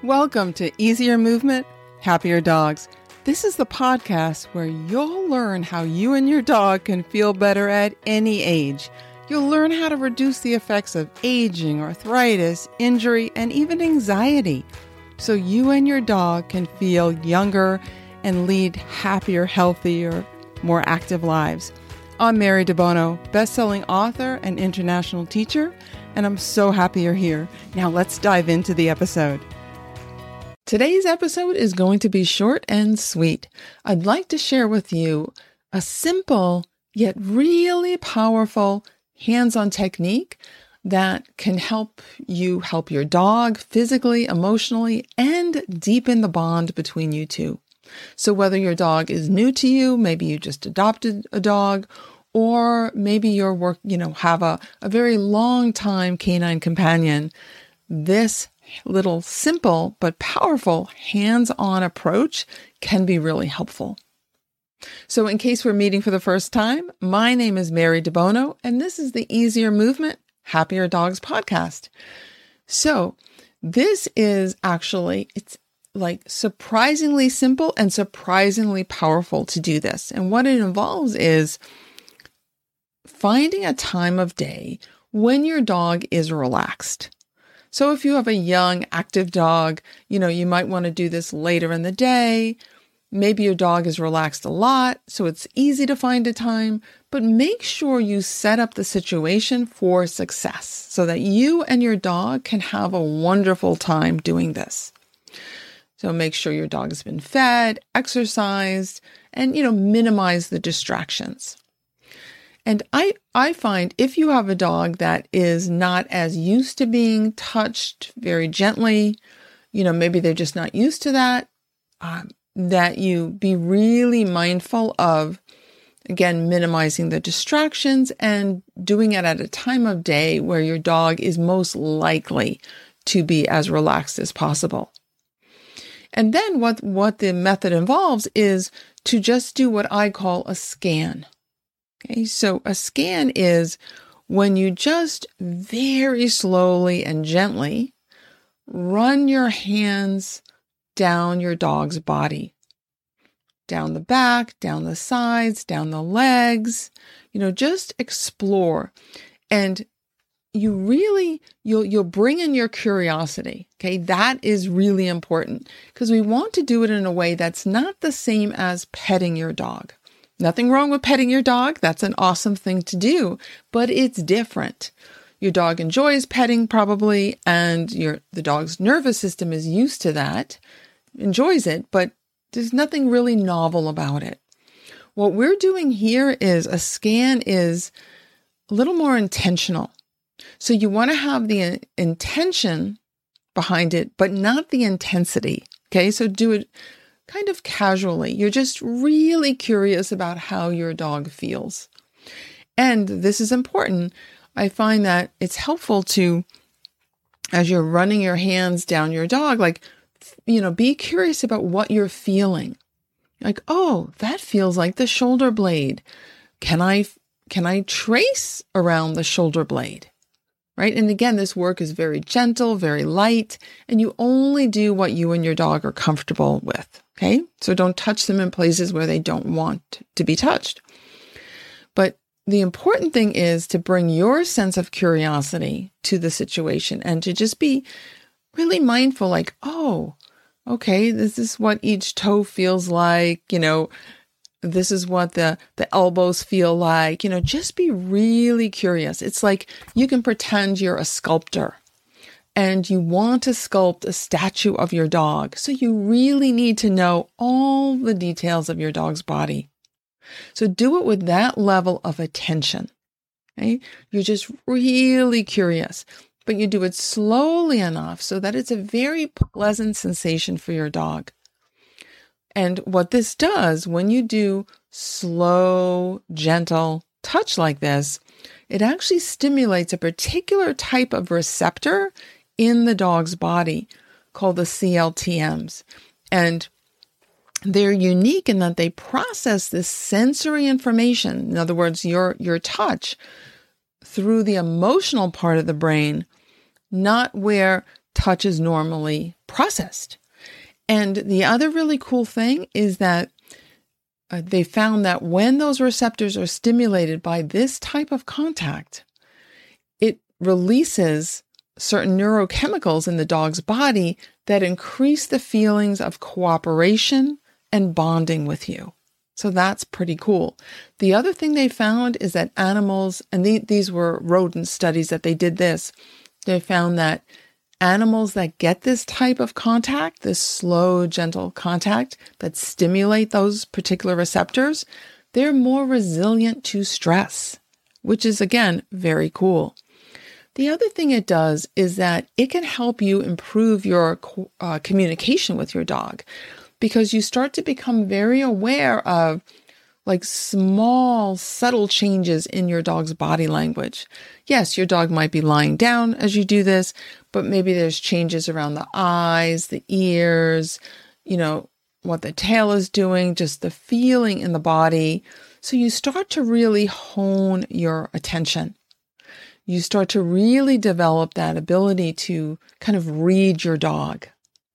Welcome to Easier Movement, Happier Dogs. This is the podcast where you'll learn how you and your dog can feel better at any age. You'll learn how to reduce the effects of aging, arthritis, injury, and even anxiety, so you and your dog can feel younger and lead happier, healthier, more active lives. I'm Mary DeBono, best-selling author and international teacher, and I'm so happy you're here. Now let's dive into the episode. Today's episode is going to be short and sweet. I'd like to share with you a simple yet really powerful hands-on technique that can help you help your dog physically, emotionally, and deepen the bond between you two. So whether your dog is new to you, maybe you just adopted a dog, or maybe you're have a very long time canine companion, this little simple but powerful hands-on approach can be really helpful. So in case we're meeting for the first time, my name is Mary DeBono, and this is the Easier Movement, Happier Dogs podcast. So this is actually, it's like surprisingly simple and surprisingly powerful to do this. And what it involves is finding a time of day when your dog is relaxed. So if you have a young, active dog, you might want to do this later in the day. Maybe your dog is relaxed a lot, so it's easy to find a time, but make sure you set up the situation for success so that you and your dog can have a wonderful time doing this. So make sure your dog has been fed, exercised, and, minimize the distractions. And I find if you have a dog that is not as used to being touched very gently, maybe they're just not used to that, that you be really mindful of, again, minimizing the distractions and doing it at a time of day where your dog is most likely to be as relaxed as possible. And then what the method involves is to just do what I call a scan. Okay, so a scan is when you just very slowly and gently run your hands down your dog's body, down the back, down the sides, down the legs, just explore. And you'll bring in your curiosity. Okay, that is really important because we want to do it in a way that's not the same as petting your dog. Nothing wrong with petting your dog. That's an awesome thing to do, but it's different. Your dog enjoys petting probably, and the dog's nervous system is used to that, enjoys it, but there's nothing really novel about it. What we're doing here is a scan is a little more intentional. So you want to have the intention behind it, but not the intensity. Okay, so do it kind of casually. You're just really curious about how your dog feels. And this is important. I find that it's helpful to, as you're running your hands down your dog, be curious about what you're feeling. Like, oh, that feels like the shoulder blade. Can I trace around the shoulder blade? Right? And again, this work is very gentle, very light, and you only do what you and your dog are comfortable with. Okay? So don't touch them in places where they don't want to be touched. But the important thing is to bring your sense of curiosity to the situation and to just be really mindful, like, oh, okay, this is what each toe feels like, this is what the elbows feel like, just be really curious. It's like you can pretend you're a sculptor and you want to sculpt a statue of your dog. So you really need to know all the details of your dog's body. So do it with that level of attention. Okay? You're just really curious, but you do it slowly enough so that it's a very pleasant sensation for your dog. And what this does, when you do slow, gentle touch like this, it actually stimulates a particular type of receptor in the dog's body called the CLTMs. And they're unique in that they process this sensory information, in other words, your touch, through the emotional part of the brain, not where touch is normally processed. And the other really cool thing is that they found that when those receptors are stimulated by this type of contact, it releases certain neurochemicals in the dog's body that increase the feelings of cooperation and bonding with you. So that's pretty cool. The other thing they found is that animals, and these were rodent studies that they did this, they found that animals that get this type of contact, this slow, gentle contact that stimulate those particular receptors, they're more resilient to stress, which is, again, very cool. The other thing it does is that it can help you improve your communication with your dog, because you start to become very aware of like small, subtle changes in your dog's body language. Yes, your dog might be lying down as you do this, but maybe there's changes around the eyes, the ears, what the tail is doing, just the feeling in the body. So you start to really hone your attention. You start to really develop that ability to kind of read your dog.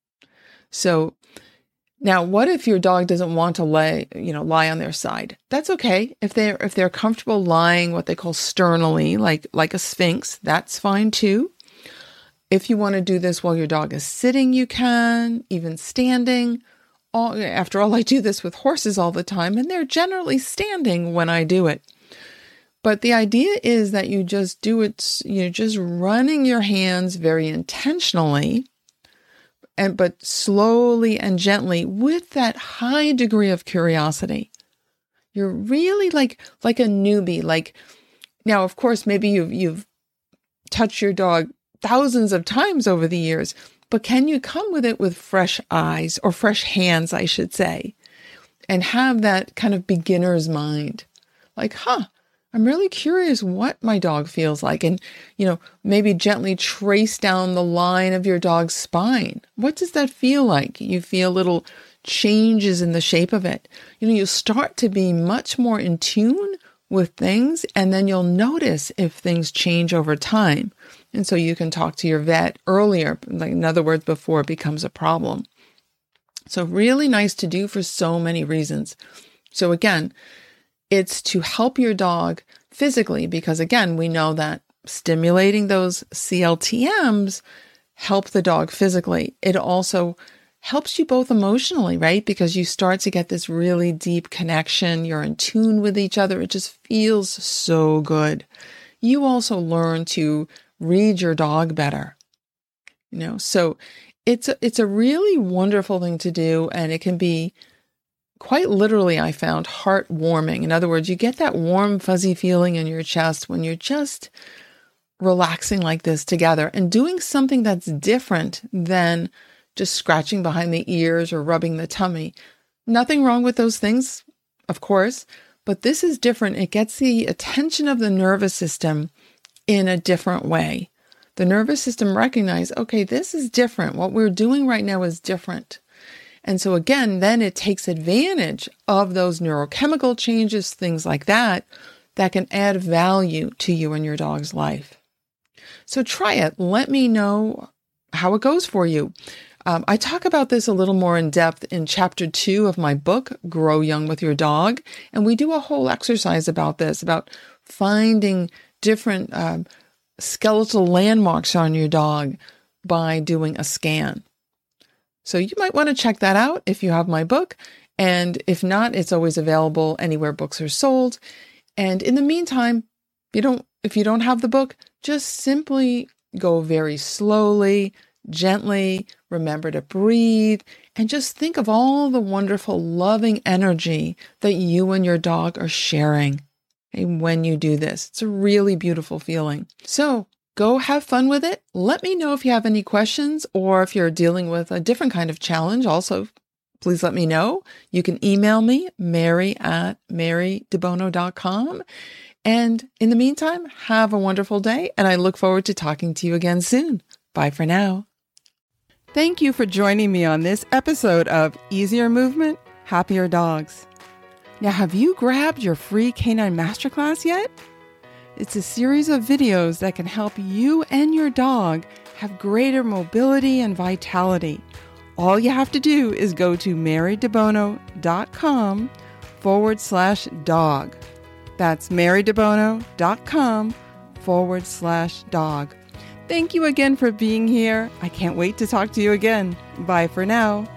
So now, what if your dog doesn't want to lie on their side? That's okay. If they're comfortable lying what they call sternally, like a sphinx, that's fine too. If you want to do this while your dog is sitting, you can, even standing. After all, I do this with horses all the time, and they're generally standing when I do it. But the idea is that you just do it, just running your hands very intentionally, but slowly and gently with that high degree of curiosity. You're really like a newbie. Now, of course, maybe you've touched your dog thousands of times over the years, but can you come with it with fresh eyes, or fresh hands, I should say, and have that kind of beginner's mind? I'm really curious what my dog feels like. And, maybe gently trace down the line of your dog's spine. What does that feel like? You feel little changes in the shape of it. You start to be much more in tune with things, and then you'll notice if things change over time. And so you can talk to your vet earlier, in other words, before it becomes a problem. So really nice to do for so many reasons. So again, it's to help your dog physically, because again, we know that stimulating those CLTMs help the dog physically. It also helps you both emotionally, right? Because you start to get this really deep connection. You're in tune with each other. It just feels so good. You also learn to read your dog better, so it's a really wonderful thing to do. And it can be quite literally, I found, heartwarming. In other words, you get that warm, fuzzy feeling in your chest when you're just relaxing like this together and doing something that's different than just scratching behind the ears or rubbing the tummy. Nothing wrong with those things, of course, but this is different. It gets the attention of the nervous system in a different way. The nervous system recognizes, okay, this is different. What we're doing right now is different. And so again, then it takes advantage of those neurochemical changes, things like that can add value to you and your dog's life. So try it. Let me know how it goes for you. I talk about this a little more in depth in chapter 2 of my book, Grow Young with Your Dog. And we do a whole exercise about this, about finding different skeletal landmarks on your dog by doing a scan. So you might want to check that out if you have my book. And if not, it's always available anywhere books are sold. And in the meantime, if you don't have the book, just simply go very slowly, gently, remember to breathe, and just think of all the wonderful, loving energy that you and your dog are sharing when you do this. It's a really beautiful feeling. So go have fun with it. Let me know if you have any questions, or if you're dealing with a different kind of challenge. Also, please let me know. You can email me, mary@marydebono.com. And in the meantime, have a wonderful day, and I look forward to talking to you again soon. Bye for now. Thank you for joining me on this episode of Easier Movement, Happier Dogs. Now, have you grabbed your free Canine Masterclass yet? It's a series of videos that can help you and your dog have greater mobility and vitality. All you have to do is go to marydebono.com/dog. That's marydebono.com/dog. Thank you again for being here. I can't wait to talk to you again. Bye for now.